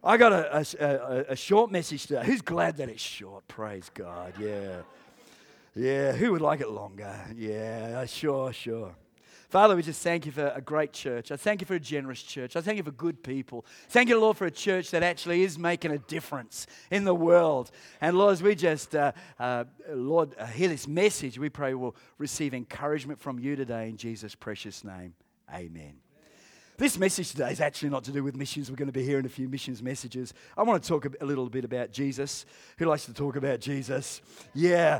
I got a short message today. Who's glad that it's short? Praise God. Yeah. Yeah. Who would like it longer? Yeah. Sure. Father, we just thank you for a great church. I thank you for a generous church. I thank you for good people. Thank you, Lord, for a church that actually is making a difference in the world. And Lord, as we just, hear this message, we pray we'll receive encouragement from you today in Jesus' precious name. Amen. This message today is actually not to do with missions. We're going to be hearing a few missions messages. I want to talk a little bit about Jesus. Who likes to talk about Jesus? Yeah.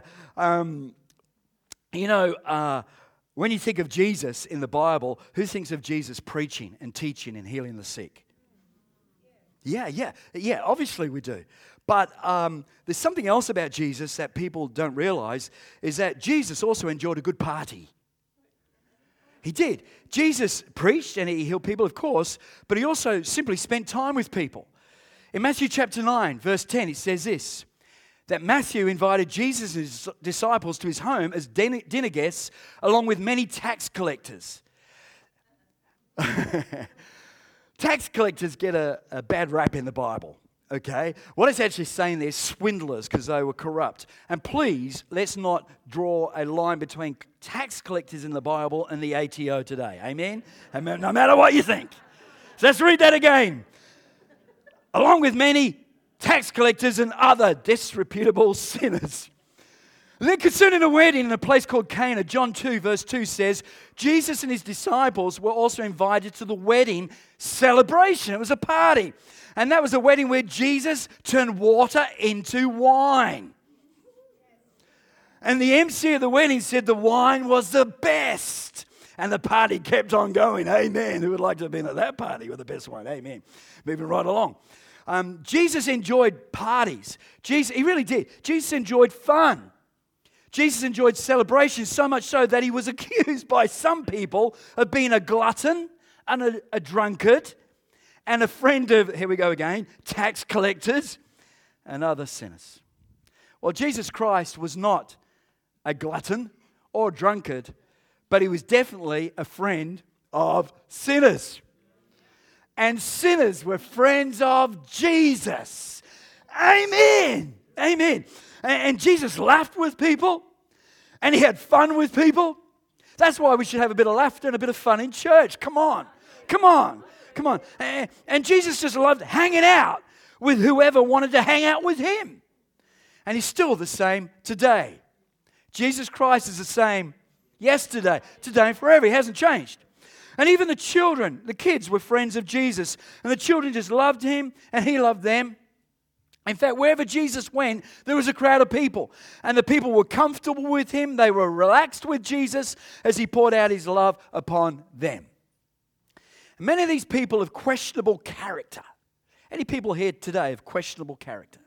When you think of Jesus in the Bible, who thinks of Jesus preaching and teaching and healing the sick? Yeah, obviously we do. But there's something else about Jesus that people don't realize, is that Jesus also enjoyed a good party. He did. Jesus preached and he healed people, of course, but he also simply spent time with people. In Matthew chapter 9, verse 10, it says this, that Matthew invited Jesus' disciples to his home as dinner guests, along with many tax collectors. Tax collectors get a bad rap in the Bible, okay? What it's actually saying there is swindlers, because they were corrupt. And please, let's not draw a line between tax collectors in the Bible and the ATO today, amen? No matter what you think. So let's read that again. Along with many tax collectors and other disreputable sinners. And then concerning a wedding in a place called Cana, John 2 verse 2 says, Jesus and his disciples were also invited to the wedding celebration. It was a party. And that was a wedding where Jesus turned water into wine. And the MC of the wedding said the wine was the best. And the party kept on going. Amen. Who would like to have been at that party with the best wine? Amen. Moving right along. Jesus enjoyed parties. He really did. Jesus enjoyed fun. Jesus enjoyed celebration, so much so that he was accused by some people of being a glutton and a drunkard and a friend of, here we go again, tax collectors and other sinners. Well, Jesus Christ was not a glutton or a drunkard, but he was definitely a friend of sinners. And sinners were friends of Jesus. Amen. Amen. And Jesus laughed with people. And he had fun with people. That's why we should have a bit of laughter and a bit of fun in church. Come on. And Jesus just loved hanging out with whoever wanted to hang out with him. And he's still the same today. Jesus Christ is the same yesterday, today, and forever. He hasn't changed. And even the children, the kids were friends of Jesus. And the children just loved him and he loved them. In fact, wherever Jesus went, there was a crowd of people. And the people were comfortable with him. They were relaxed with Jesus as he poured out his love upon them. And many of these people of questionable character. Any people here today of questionable character?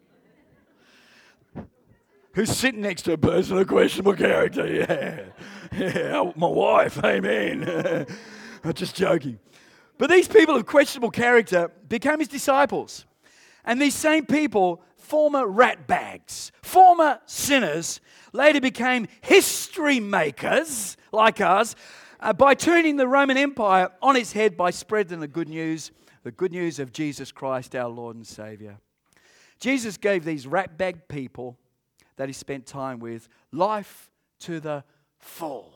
Who's sitting next to a person of questionable character? Yeah, my wife, amen. I'm just joking. But these people of questionable character became his disciples. And these same people, former ratbags, former sinners, later became history makers like us by turning the Roman Empire on its head by spreading the good news of Jesus Christ, our Lord and Savior. Jesus gave these ratbag people that he spent time with life to the full.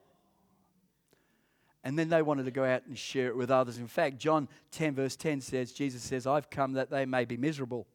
And then they wanted to go out and share it with others. In fact, John 10 verse 10 says, Jesus says, I've come that they may be miserable.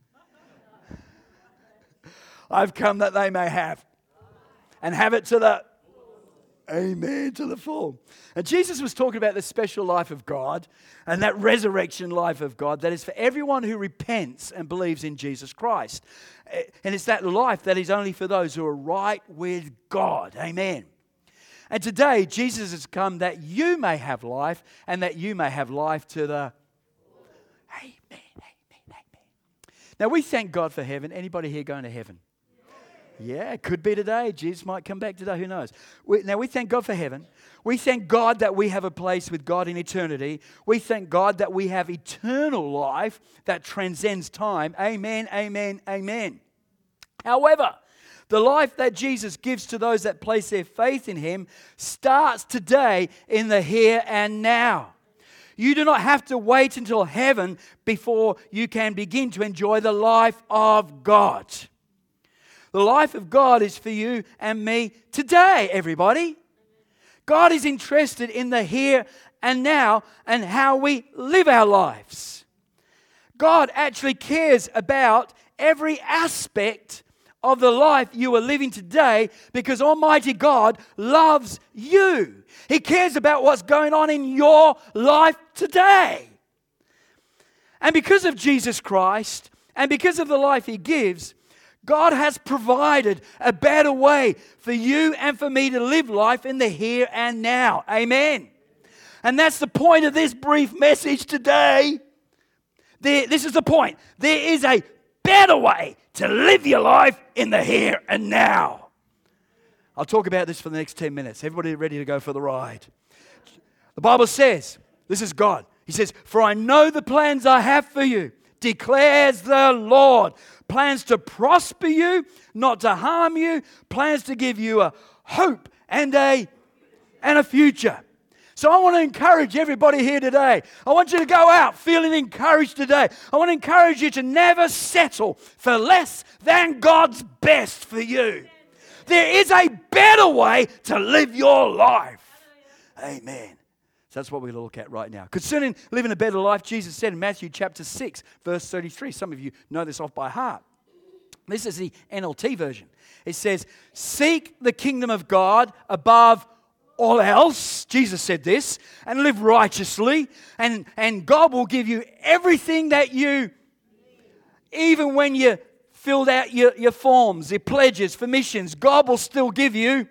I've come that they may have. And have it to the, amen, to the full. And Jesus was talking about the special life of God and that resurrection life of God that is for everyone who repents and believes in Jesus Christ. And it's that life that is only for those who are right with God. Amen. And today, Jesus has come that you may have life and that you may have life to the... Amen. Now, we thank God for heaven. Anybody here going to heaven? Yeah, it could be today. Jesus might come back today. Who knows? Now, we thank God for heaven. We thank God that we have a place with God in eternity. We thank God that we have eternal life that transcends time. Amen, amen, amen. However, the life that Jesus gives to those that place their faith in him starts today in the here and now. You do not have to wait until heaven before you can begin to enjoy the life of God. The life of God is for you and me today, everybody. God is interested in the here and now and how we live our lives. God actually cares about every aspect of the life you are living today because Almighty God loves you. He cares about what's going on in your life today. And because of Jesus Christ and because of the life He gives, God has provided a better way for you and for me to live life in the here and now. Amen. And that's the point of this brief message today. This is the point. There is a better way to live your life in the here and now. I'll talk about this for the next 10 minutes. Everybody ready to go for the ride? The Bible says, this is God. He says, "For I know the plans I have for you, declares the Lord. Plans to prosper you, not to harm you. Plans to give you a hope and a future." So I want to encourage everybody here today. I want you to go out feeling encouraged today. I want to encourage you to never settle for less than God's best for you. There is a better way to live your life. Amen. So that's what we're going to look at right now. Concerning living a better life, Jesus said in Matthew chapter 6, verse 33. Some of you know this off by heart. This is the NLT version. It says, "Seek the kingdom of God above all else," Jesus said this, "and live righteously, and God will give you everything that you, even when you filled out your forms, your pledges for missions, God will still give you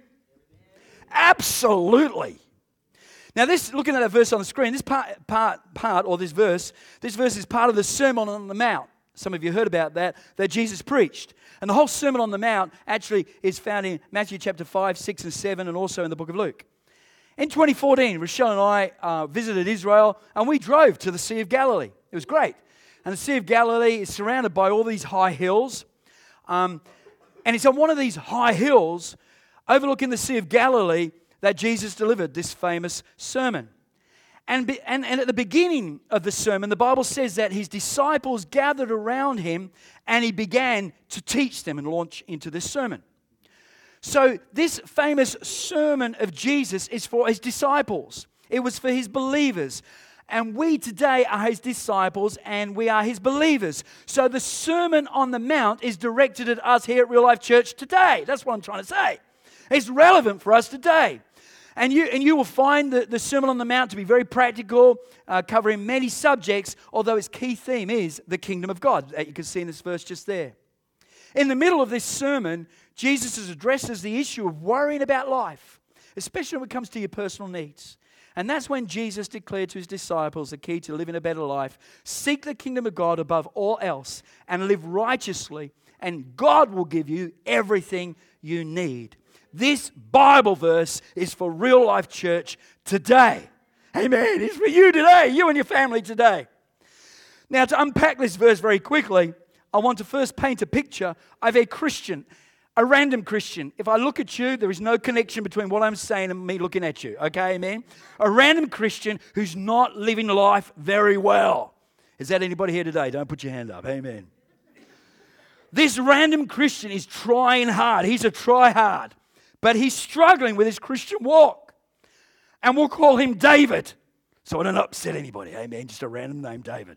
absolutely." Now, looking at that verse on the screen, this this verse is part of the Sermon on the Mount. Some of you heard about that Jesus preached. And the whole Sermon on the Mount actually is found in Matthew chapter 5, 6, and 7, and also in the book of Luke. In 2014, Rochelle and I visited Israel, and we drove to the Sea of Galilee. It was great. And the Sea of Galilee is surrounded by all these high hills. And it's on one of these high hills overlooking the Sea of Galilee that Jesus delivered this famous sermon. And at the beginning of the sermon, the Bible says that his disciples gathered around him and he began to teach them and launch into this sermon. So this famous sermon of Jesus is for his disciples. It was for his believers. And we today are his disciples and we are his believers. So the Sermon on the Mount is directed at us here at Real Life Church today. That's what I'm trying to say. It's relevant for us today. And you will find the Sermon on the Mount to be very practical, covering many subjects, although its key theme is the kingdom of God, that you can see in this verse just there. In the middle of this sermon, Jesus addresses the issue of worrying about life, especially when it comes to your personal needs. And that's when Jesus declared to his disciples the key to living a better life: seek the kingdom of God above all else and live righteously, and God will give you everything you need. This Bible verse is for Real Life Church today. Amen. It's for you today, you and your family today. Now, to unpack this verse very quickly, I want to first paint a picture of a Christian, a random Christian. If I look at you, there is no connection between what I'm saying and me looking at you. Okay, amen? A random Christian who's not living life very well. Is that anybody here today? Don't put your hand up. Amen. This random Christian is trying hard. He's a try-hard. But he's struggling with his Christian walk. And we'll call him David. So I don't upset anybody. Amen. Just a random name, David.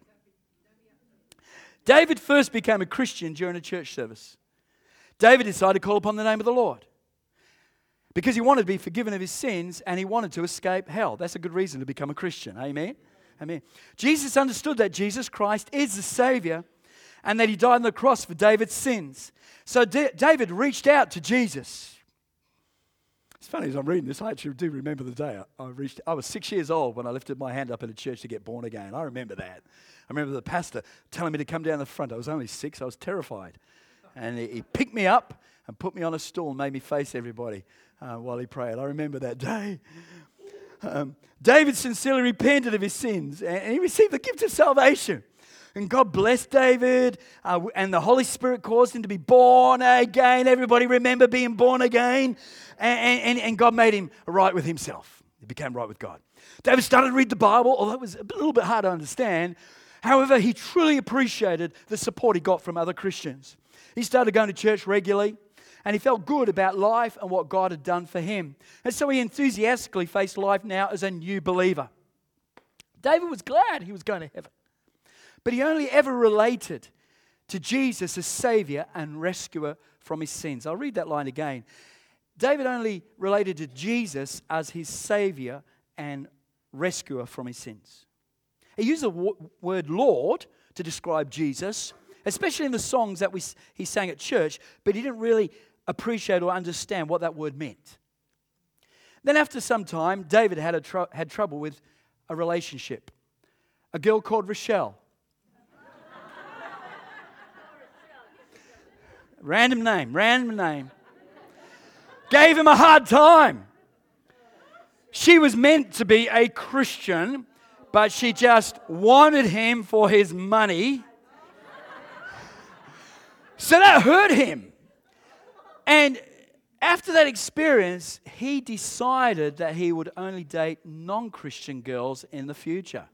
David first became a Christian during a church service. David decided to call upon the name of the Lord because he wanted to be forgiven of his sins and he wanted to escape hell. That's a good reason to become a Christian. Amen. Amen. Jesus understood that Jesus Christ is the Savior and that he died on the cross for David's sins. So David reached out to Jesus. It's funny, as I'm reading this, I actually do remember the day I was 6 years old when I lifted my hand up in a church to get born again. I remember that. I remember the pastor telling me to come down the front. I was only 6. I was terrified. And he picked me up and put me on a stool and made me face everybody while he prayed. I remember that day. David sincerely repented of his sins and he received the gift of salvation. And God blessed David and the Holy Spirit caused him to be born again. Everybody remember being born again? And God made him right with himself. He became right with God. David started to read the Bible, although it was a little bit hard to understand. However, he truly appreciated the support he got from other Christians. He started going to church regularly, and he felt good about life and what God had done for him. And so he enthusiastically faced life now as a new believer. David was glad he was going to heaven, but he only ever related to Jesus as Savior and rescuer from his sins. I'll read that line again. David only related to Jesus as his Savior and rescuer from his sins. He used the word Lord to describe Jesus, especially in the songs that he sang at church, but he didn't really appreciate or understand what that word meant. Then after some time, David had trouble with a relationship. A girl called Rochelle. Random name. Gave him a hard time. She was meant to be a Christian, but she just wanted him for his money. So that hurt him. And after that experience, he decided that he would only date non-Christian girls in the future.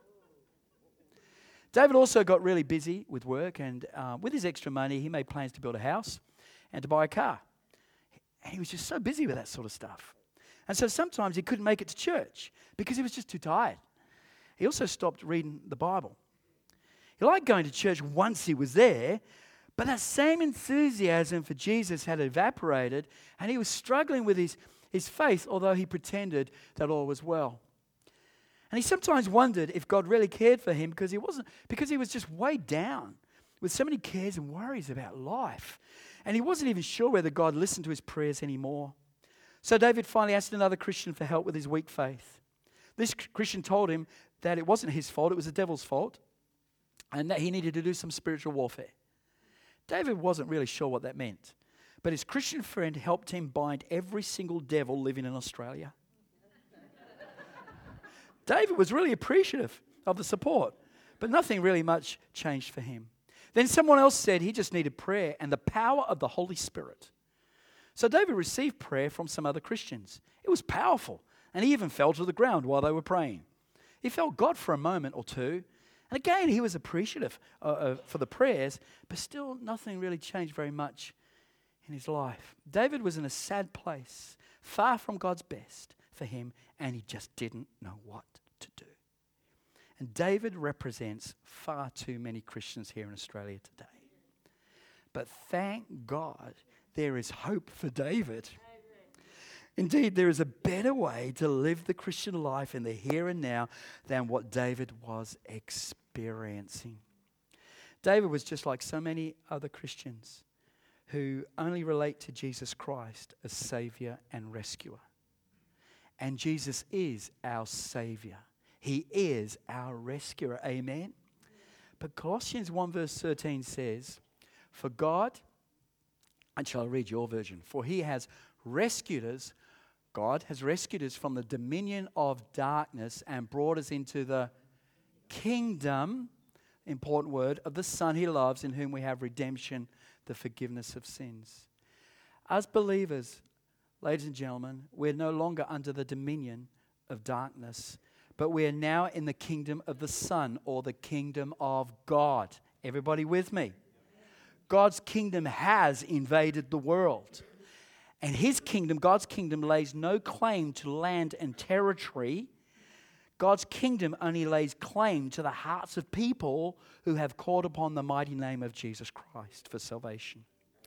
David also got really busy with work, and with his extra money, he made plans to build a house and to buy a car. And he was just so busy with that sort of stuff. And so sometimes he couldn't make it to church because he was just too tired. He also stopped reading the Bible. He liked going to church once he was there, but that same enthusiasm for Jesus had evaporated, and he was struggling with his faith, although he pretended that all was well. And he sometimes wondered if God really cared for him because he was just weighed down with so many cares and worries about life. And he wasn't even sure whether God listened to his prayers anymore. So David finally asked another Christian for help with his weak faith. This Christian told him that it wasn't his fault, it was the devil's fault, and that he needed to do some spiritual warfare. David wasn't really sure what that meant, but his Christian friend helped him bind every single devil living in Australia. David was really appreciative of the support, but nothing really much changed for him. Then someone else said he just needed prayer and the power of the Holy Spirit. So David received prayer from some other Christians. It was powerful, and he even fell to the ground while they were praying. He felt God for a moment or two, and again he was appreciative for the prayers, but still nothing really changed very much in his life. David was in a sad place, far from God's best for him, and he just didn't know what to do. And David represents far too many Christians here in Australia today. But thank God there is hope for David. Indeed, there is a better way to live the Christian life in the here and now than what David was experiencing. David was just like so many other Christians who only relate to Jesus Christ as Savior and Rescuer. And Jesus is our Savior. He is our rescuer. Amen? But Colossians 1 verse 13 says, for God, and shall I read your version? For he has rescued us, God has rescued us from the dominion of darkness and brought us into the kingdom, important word, of the Son he loves, in whom we have redemption, the forgiveness of sins. As believers, ladies and gentlemen, we're no longer under the dominion of darkness, but we are now in the kingdom of the Son, or the kingdom of God. Everybody with me? God's kingdom has invaded the world. And his kingdom, God's kingdom, lays no claim to land and territory. God's kingdom only lays claim to the hearts of people who have called upon the mighty name of Jesus Christ for salvation.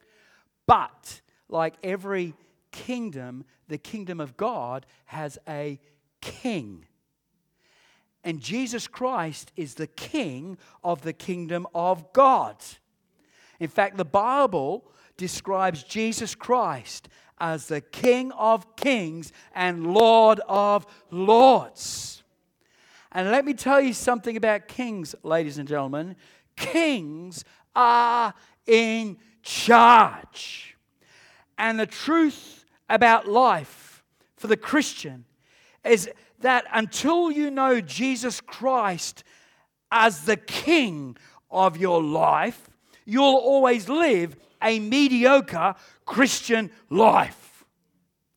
But, like every kingdom, the kingdom of God has a king. And Jesus Christ is the king of the kingdom of God. In fact, the Bible describes Jesus Christ as the King of kings and Lord of lords. And let me tell you something about kings, ladies and gentlemen. Kings are in charge. And the truth about life for the Christian is that until you know Jesus Christ as the King of your life, you'll always live a mediocre Christian life.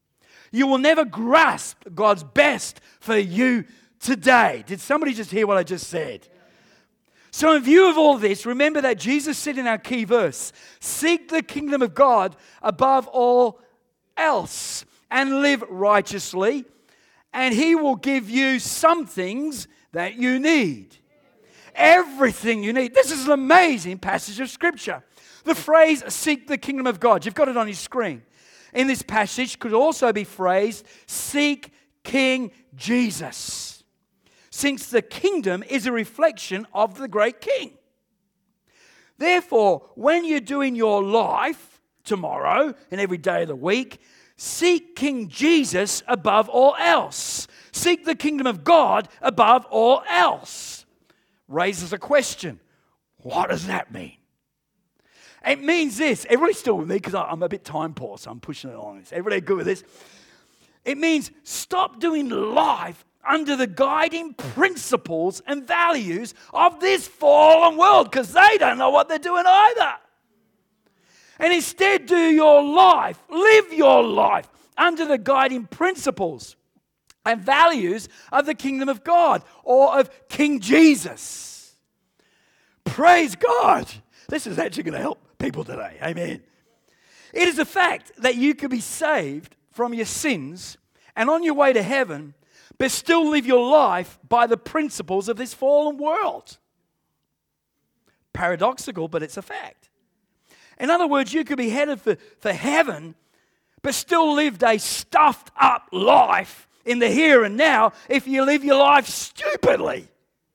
You will never grasp God's best for you today. Did somebody just hear what I just said? So in view of all this, remember that Jesus said in our key verse, seek the kingdom of God above all else and live righteously, and He will give you some things that you need. Everything you need. This is an amazing passage of Scripture. The phrase, seek the kingdom of God, you've got it on your screen. In this passage could also be phrased, seek King Jesus. Since the kingdom is a reflection of the great King. Therefore, when you're doing your life tomorrow and every day of the week, seek King Jesus above all else. Seek the kingdom of God above all else. Raises a question. What does that mean? It means this. Everybody's still with me because I'm a bit time poor, so I'm pushing it on. Is everybody good with this? It means stop doing life under the guiding principles and values of this fallen world, because they don't know what they're doing either. And instead do your life, live your life under the guiding principles and values of the kingdom of God or of King Jesus. Praise God. This is actually going to help people today. Amen. It is a fact that you can be saved from your sins and on your way to heaven, but still live your life by the principles of this fallen world. Paradoxical, but it's a fact. In other words, you could be headed for heaven, but still lived a stuffed up life in the here and now if you live your life stupidly.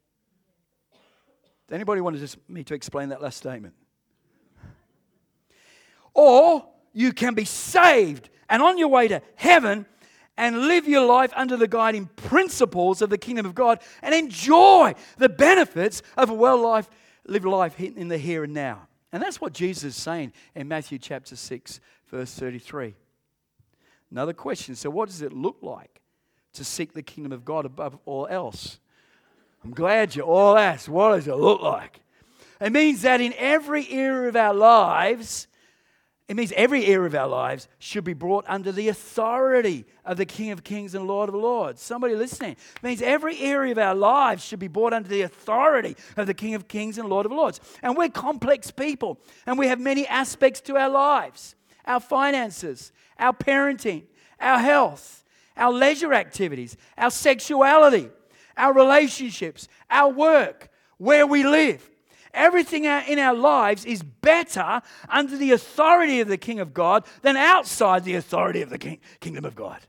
Does anybody want me to explain that last statement? Or you can be saved and on your way to heaven and live your life under the guiding principles of the kingdom of God and enjoy the benefits of a live life in the here and now. And that's what Jesus is saying in Matthew chapter 6, verse 33. Another question. So what does it look like to seek the kingdom of God above all else? I'm glad you all asked, what does it look like? It means that in every area of our lives, should be brought under the authority of the King of Kings and Lord of Lords. Somebody listening. It means every area of our lives should be brought under the authority of the King of Kings and Lord of Lords. And we're complex people, and we have many aspects to our lives. Our finances, our parenting, our health, our leisure activities, our sexuality, our relationships, our work, where we live. Everything in our lives is better under the authority of the King of God than outside the authority of the kingdom of God.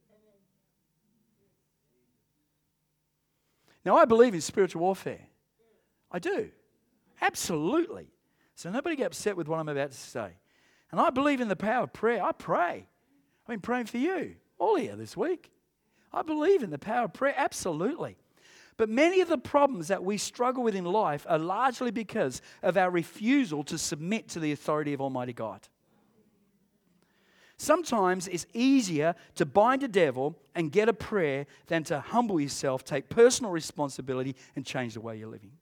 Now, I believe in spiritual warfare. I do. Absolutely. So nobody get upset with what I'm about to say. And I believe in the power of prayer. I pray. I've been praying for you all here this week. I believe in the power of prayer. Absolutely. But many of the problems that we struggle with in life are largely because of our refusal to submit to the authority of Almighty God. Sometimes it's easier to bind a devil and get a prayer than to humble yourself, take personal responsibility, and change the way you're living.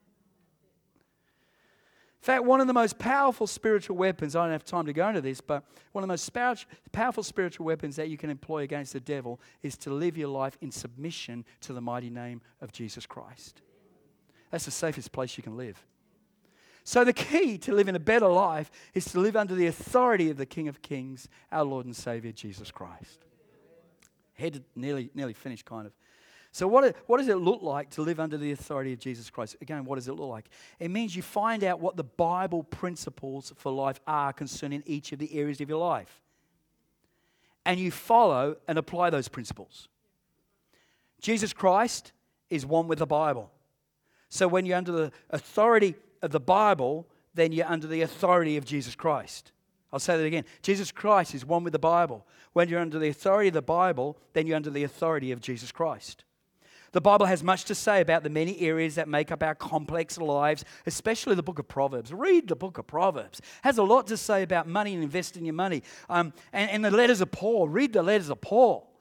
In fact, one of the most powerful spiritual weapons, I don't have time to go into this, but one of the most powerful spiritual weapons that you can employ against the devil is to live your life in submission to the mighty name of Jesus Christ. That's the safest place you can live. So the key to living a better life is to live under the authority of the King of Kings, our Lord and Savior, Jesus Christ. Headed nearly finished, kind of. So what does it look like to live under the authority of Jesus Christ? Again, what does it look like? It means you find out what the Bible principles for life are concerning each of the areas of your life. And you follow and apply those principles. Jesus Christ is one with the Bible. So when you're under the authority of the Bible, then you're under the authority of Jesus Christ. I'll say that again. Jesus Christ is one with the Bible. When you're under the authority of the Bible, then you're under the authority of Jesus Christ. The Bible has much to say about the many areas that make up our complex lives, especially the book of Proverbs. Read the book of Proverbs. It has a lot to say about money and investing your money. And the letters of Paul. Read the letters of Paul.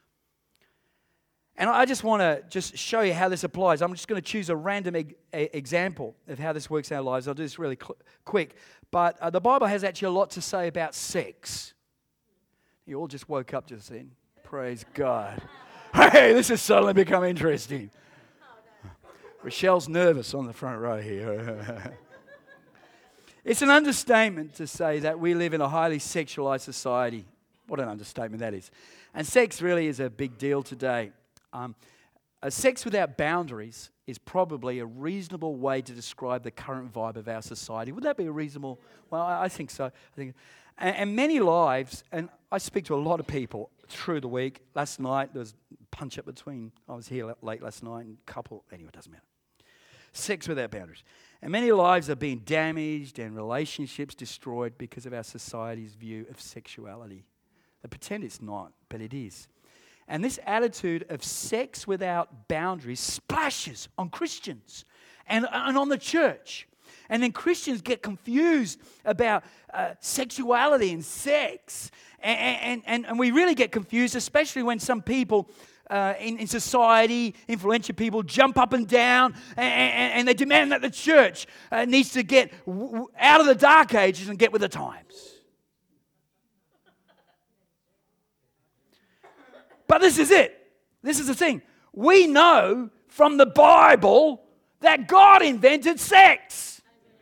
And I just want to show you how this applies. I'm just going to choose a random example of how this works in our lives. I'll do this really quick. But the Bible has actually a lot to say about sex. You all just woke up just then. Praise God. Hey, this has suddenly become interesting. Rochelle's nervous on the front row here. It's an understatement to say that we live in a highly sexualized society. What an understatement that is. And sex really is a big deal today. A sex without boundaries is probably a reasonable way to describe the current vibe of our society. Would that be a reasonable? Well, I think so. And many lives, and I speak to a lot of people through the week. Last night, there was a punch-up between, I was here late last night, and anyway, it doesn't matter. Sex without boundaries. And many lives are being damaged and relationships destroyed because of our society's view of sexuality. They pretend it's not, but it is. And this attitude of sex without boundaries splashes on Christians and on the church. And then Christians get confused about sexuality and sex. And we really get confused, especially when some people in society, influential people, jump up and down and they demand that the church needs to get out of the dark ages and get with the times. But this is it. This is the thing. We know from the Bible that God invented sex.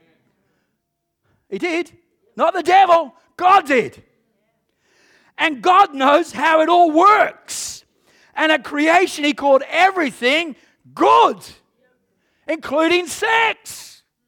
He did. Not the devil. God did. And God knows how it all works. And at creation, He called everything good, including sex.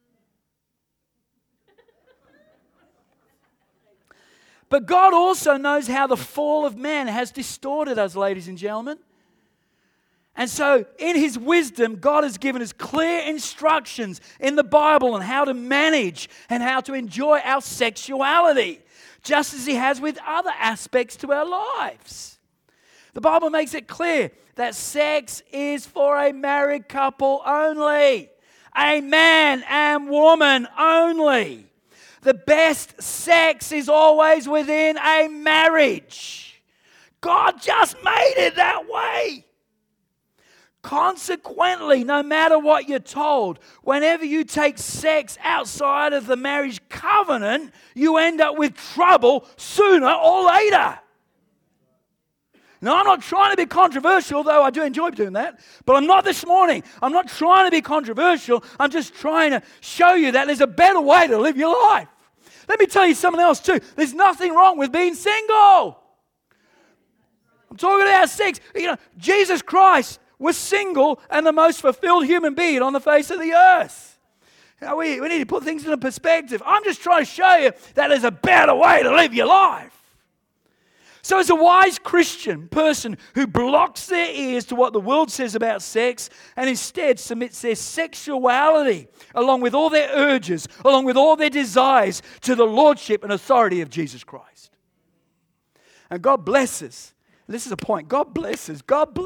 But God also knows how the fall of man has distorted us, ladies and gentlemen. And so, in His wisdom, God has given us clear instructions in the Bible on how to manage and how to enjoy our sexuality, just as He has with other aspects to our lives. The Bible makes it clear that sex is for a married couple only, a man and woman only. The best sex is always within a marriage. God just made it that way. Consequently, no matter what you're told, whenever you take sex outside of the marriage covenant, you end up with trouble sooner or later. Now, I'm not trying to be controversial, though I do enjoy doing that, but I'm not this morning. I'm not trying to be controversial. I'm just trying to show you that there's a better way to live your life. Let me tell you something else too. There's nothing wrong with being single. I'm talking about sex. Jesus Christ was single and the most fulfilled human being on the face of the earth. We need to put things into perspective. I'm just trying to show you that there's a better way to live your life. So as a wise Christian person who blocks their ears to what the world says about sex and instead submits their sexuality along with all their urges, along with all their desires to the lordship and authority of Jesus Christ. And God blesses. This is a point. God blesses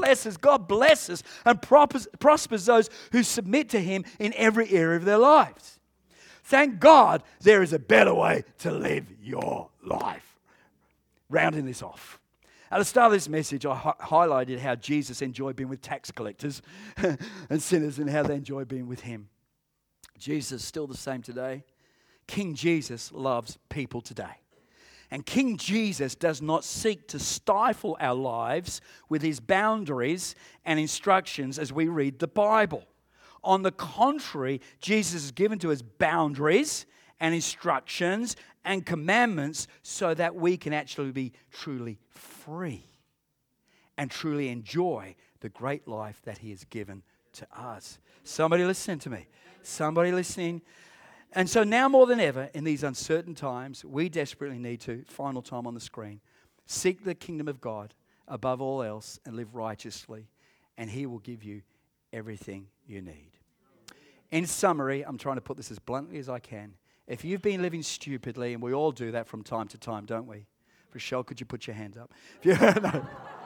and prospers those who submit to Him in every area of their lives. Thank God there is a better way to live your life. Rounding this off. At the start of this message, I highlighted how Jesus enjoyed being with tax collectors and sinners and how they enjoy being with Him. Jesus is still the same today. King Jesus loves people today. And King Jesus does not seek to stifle our lives with His boundaries and instructions as we read the Bible. On the contrary, Jesus has given to us boundaries and instructions and commandments so that we can actually be truly free and truly enjoy the great life that He has given to us. Somebody listen to me. Somebody listening. And so now more than ever, in these uncertain times, we desperately need to, final time on the screen, seek the kingdom of God above all else and live righteously, and He will give you everything you need. In summary, I'm trying to put this as bluntly as I can. If you've been living stupidly, and we all do that from time to time, don't we? Rochelle, could you put your hands up? No.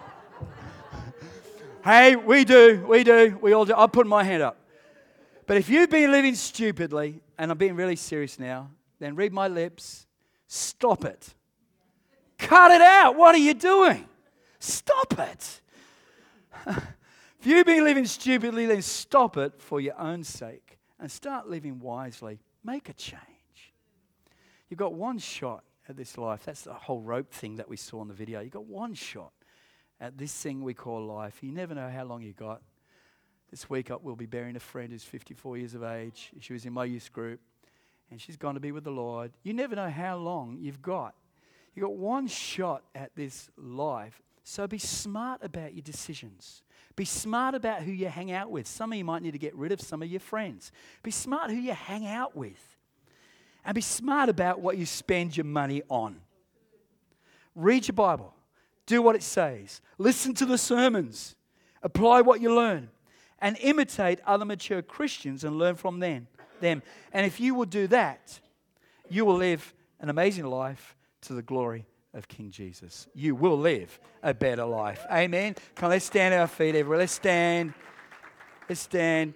Hey, we do. We all do. I'll put my hand up. But if you've been living stupidly, and I'm being really serious now, then read my lips. Stop it. Cut it out. What are you doing? Stop it. If you've been living stupidly, then stop it for your own sake and start living wisely. Make a change. You've got one shot at this life. That's the whole rope thing that we saw in the video. You got one shot at this thing we call life. You never know how long you got. This week we'll be burying a friend who's 54 years of age. She was in my youth group, and she's gone to be with the Lord. You never know how long you've got. You've got one shot at this life, so be smart about your decisions. Be smart about who you hang out with. Some of you might need to get rid of some of your friends. Be smart who you hang out with. And be smart about what you spend your money on. Read your Bible. Do what it says. Listen to the sermons. Apply what you learn. And imitate other mature Christians and learn from them. And if you will do that, you will live an amazing life to the glory of King Jesus. You will live a better life. Amen. Come on, let's stand our feet, everyone. Let's stand. Let's stand.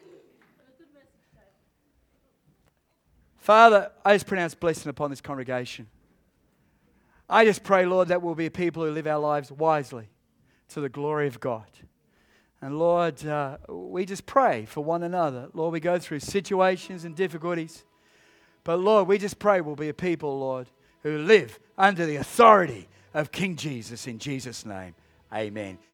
Father, I just pronounce blessing upon this congregation. I just pray, Lord, that we'll be a people who live our lives wisely to the glory of God. And Lord, we just pray for one another. Lord, we go through situations and difficulties. But Lord, we just pray we'll be a people, Lord, who live under the authority of King Jesus in Jesus' name. Amen.